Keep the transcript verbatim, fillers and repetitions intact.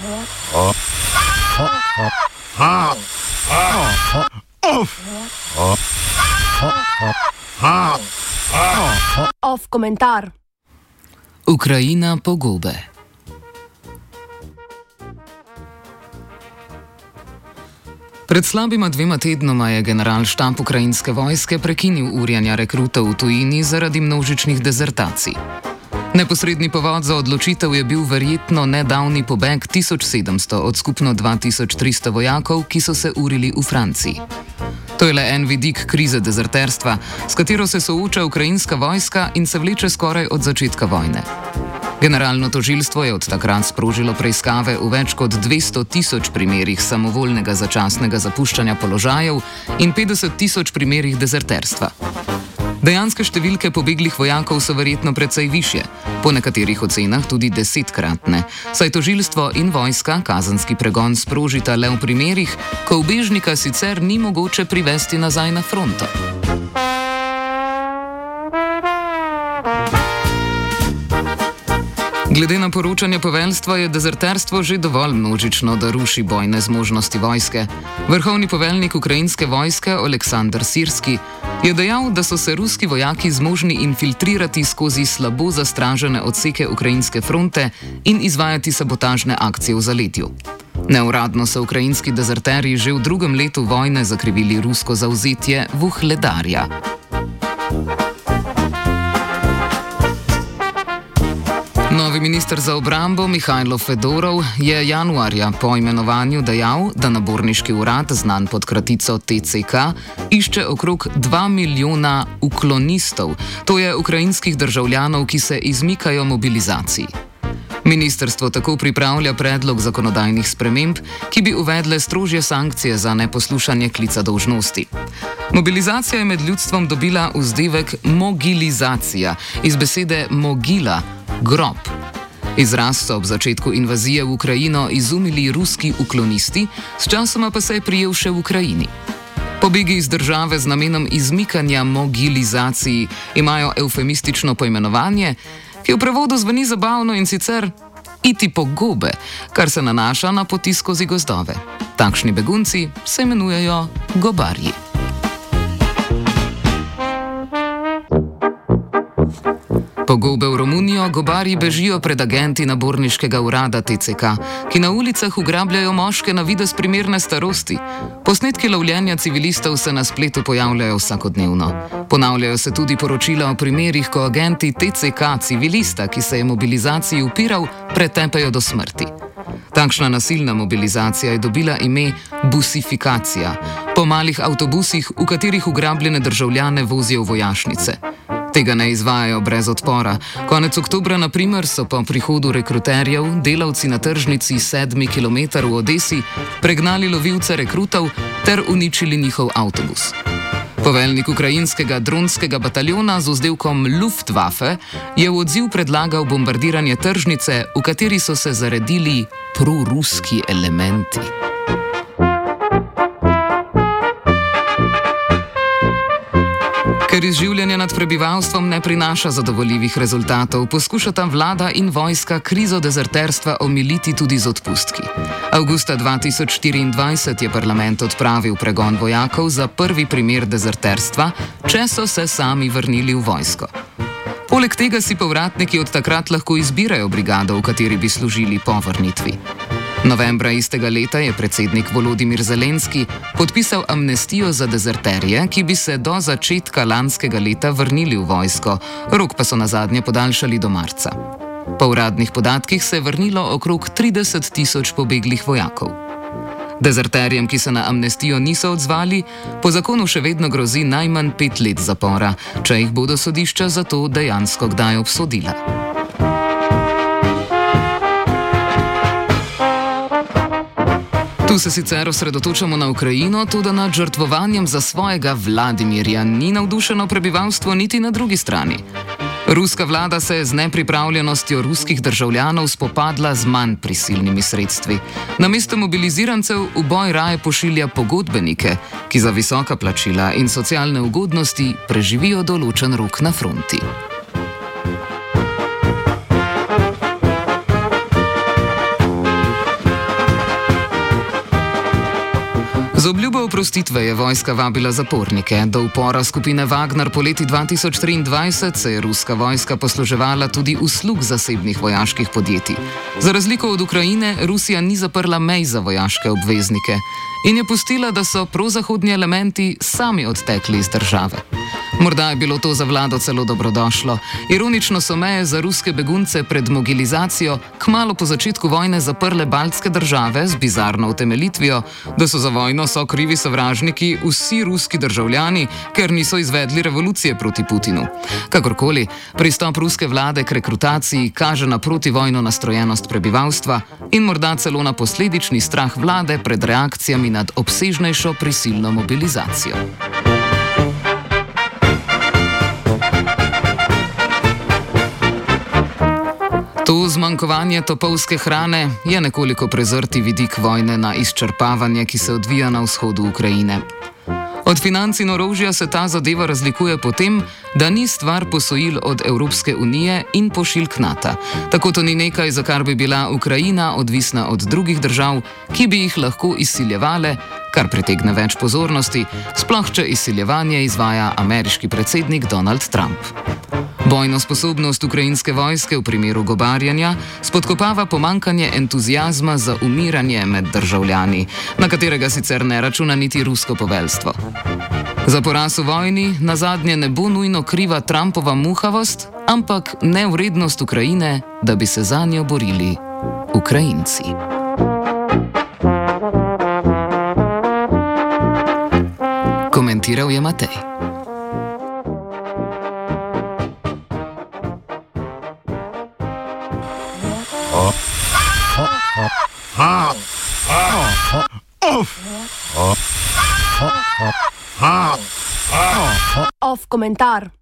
Off komentar. Ukrajina pogube. Pred slabima dvema tednoma je generalštab ukrajinske vojske prekinil urjanja rekrutov v tujini zaradi množičnih dezertacij. Neposredni povod za odločitev je bil verjetno nedavni pobeg tisoč sedemsto od skupno dva tisoč tristo vojakov, ki so se urili v Franciji. To je le en vidik krize dezerterstva, s katero se sooča ukrajinska vojska in se vleče skoraj od začetka vojne. Generalno tožilstvo je od takrat sprožilo preiskave v več kot dvesto tisoč primerih samovoljnega začasnega zapuščanja položajev in petdeset tisoč primerih dezerterstva. Dejanske številke pobeglih vojakov so verjetno precej višje, po nekaterih ocenah tudi desetkratne, saj tožilstvo in vojska kazenski pregon sprožita le v primerih, ko ubežnika sicer ni mogoče privesti nazaj na fronto. Glede na poročanje poveljstva je dezerterstvo že dovolj množično, da ruši bojne zmožnosti vojske. Vrhovni poveljnik ukrajinske vojske Oleksandr Sirski je dejal, da so se ruski vojaki zmožni infiltrirati skozi slabo zastražene odseke ukrajinske fronte in izvajati sabotažne akcije v zaletju. Neuradno so ukrajinski dezerterji že v drugem letu vojne zakrivili rusko zavzetje Vuhledarja. Novi minister za obrambo Mihajlo Fedorov je januarja po imenovanju dejal, da naborniški urad, znan pod kratico T C K, išče okrog dva milijona uklonistov, to je ukrajinskih državljanov, ki se izmikajo mobilizaciji. Ministrstvo tako pripravlja predlog zakonodajnih sprememb, ki bi uvedle strožje sankcije za neposlušanje klica dolžnosti. Mobilizacija je med ljudstvom dobila vzdevek mogilizacija, iz besede mogila, grob. Izraz so ob začetku invazije v Ukrajino izumili ruski uklonisti, sčasoma pa se je prijel še v Ukrajini. Pobegi iz države z namenom izmikanja mogilizaciji imajo eufemistično poimenovanje, ki v prevodu zveni zabavno in sicer iti po gobe, kar se nanaša na poti skozi gozdove. Takšni begunci se imenujejo gobarji. Pogobe v Romunijo gobarji bežijo pred agenti naborniškega urada T C K, ki na ulicah ugrabljajo moške na videz primerne starosti. Posnetki lovljenja civilistov se na spletu pojavljajo vsakodnevno. Ponavljajo se tudi poročila o primerih, ko agenti T C K civilista, ki se je mobilizaciji upiral, pretepejo do smrti. Takšna nasilna mobilizacija je dobila ime busifikacija, po malih avtobusih, v katerih ugrabljene državljane vozijo v vojašnice. Tega ne izvajajo brez odpora. Konec oktobra, na primer, so po prihodu rekruterjev delavci na tržnici sedmi kilometer v Odesi pregnali lovilce rekrutov ter uničili njihov avtobus. Poveljnik ukrajinskega dronskega bataljona z vzdevkom Luftwaffe je v odziv predlagal bombardiranje tržnice, v kateri so se zaredili proruski elementi. Ker izživljanje nad prebivalstvom ne prinaša zadovoljivih rezultatov, poskušata vlada in vojska krizo dezerterstva omiliti tudi z odpustki. Avgusta dva tisoč štiriindvajset je parlament odpravil pregon vojakov za prvi primer dezerterstva, če so se sami vrnili v vojsko. Poleg tega si povratniki od takrat lahko izbirajo brigado, v kateri bi služili po vrnitvi. Novembra istega leta je predsednik Volodimir Zelenski podpisal amnestijo za dezerterje, ki bi se do začetka lanskega leta vrnili v vojsko, rok pa so nazadnje podaljšali do marca. Po uradnih podatkih se je vrnilo okrog trideset tisoč pobeglih vojakov. Dezerterjem, ki se na amnestijo niso odzvali, po zakonu še vedno grozi najmanj pet let zapora, če jih bodo sodišča za to dejansko kdaj obsodila. Tu se sicer osredotočamo na Ukrajino, tudi nad žrtvovanjem za svojega Vladimirja ni navdušeno prebivalstvo niti na drugi strani. Ruska vlada se je z nepripravljenostjo ruskih državljanov spopadla z manj prisilnimi sredstvi. Namesto mobilizirancev v boj raje pošilja pogodbenike, ki za visoka plačila in socialne ugodnosti preživijo določen rok na fronti. Z obljubo oprostitve je vojska vabila zapornike. Do upora skupine Wagner poleti dva tisoč triindvajset se je ruska vojska posluževala tudi uslug zasebnih vojaških podjetij. Za razliko od Ukrajine, Rusija ni zaprla mej za vojaške obveznike in je pustila, da so prozahodni elementi sami odtekli iz države. Morda je bilo to za vlado celo dobrodošlo. Ironično so meje za ruske begunce pred mobilizacijo kmalu po začetku vojne zaprle baltske države z bizarno utemeljitvijo, da so za vojno so krivi sovražniki vsi ruski državljani, ker niso izvedli revolucije proti Putinu. Kakorkoli, pristop ruske vlade k rekrutaciji kaže na protivojno nastrojenost prebivalstva in morda celo na posledični strah vlade pred reakcijami nad obsežnejšo prisilno mobilizacijo. To zmanjkovanje topovske hrane je nekoliko prezrti vidik vojne na izčrpavanje, ki se odvija na vzhodu Ukrajine. Od financ in orožja se ta zadeva razlikuje po tem, da ni stvar posojil od Evropske unije in pošiljk NATO. Tako to ni nekaj, za kar bi bila Ukrajina odvisna od drugih držav, ki bi jih lahko izsiljevale, kar pritegne več pozornosti, sploh če izsiljevanje izvaja ameriški predsednik Donald Trump. Bojno sposobnost ukrajinske vojske v primeru gobarjanja spodkopava pomankanje entuzijazma za umiranje med državljani, na katerega sicer ne računa niti rusko poveljstvo. Za poraz v vojni nazadnje ne bo nujno kriva Trumpova muhavost, ampak nevrednost Ukrajine, da bi se zanjo borili Ukrajinci. Komentiral je Matej. Off komentar.